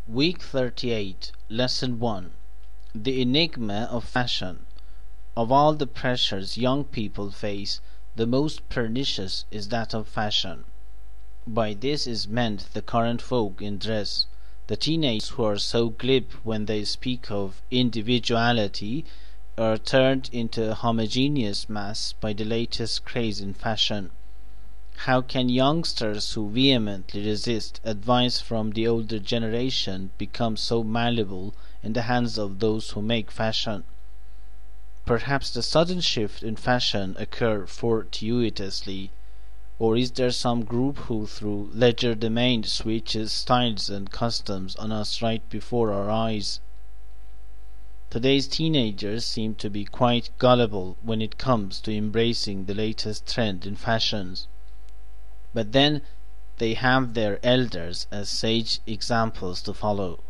Week 38, Lesson 1. The Enigma of Fashion. Of all the pressures young people face, the most pernicious is that of fashion. By this is meant the current vogue in dress. The teenagers who are so glib when they speak of individuality are turned into a homogeneous mass by the latest craze in fashion. How can youngsters who vehemently resist advice from the older generation become so malleable in the hands of those who make fashion? Perhaps the sudden shift in fashion occur fortuitously, or is there some group who through legerdemain switches styles and customs on us right before our eyes? Today's teenagers seem to be quite gullible when it comes to embracing the latest trend in fashions. But then they have their elders as sage examples to follow.